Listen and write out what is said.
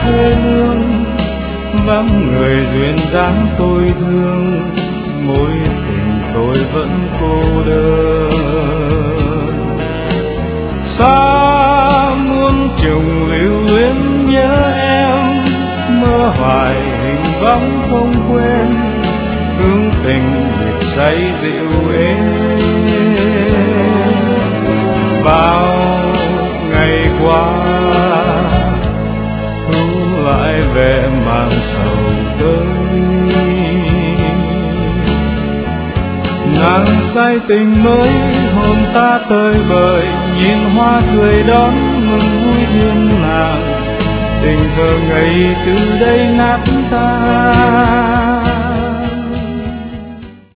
quê hương, vắng người duyên dáng tôi thương, mối tình tôi vẫn cô đơn. Xa muôn trùng lưu luyến nhớ em, mơ hoài hình bóng không quên, hương tình nhịp say dịu êm. Bao ngày qua thu lại về mang sầu tới, nàng say tình mới hồn ta tơi bời, nhìn hoa cười đón mừng vui thương nàng, tình thơ ngây từ đây nát tan.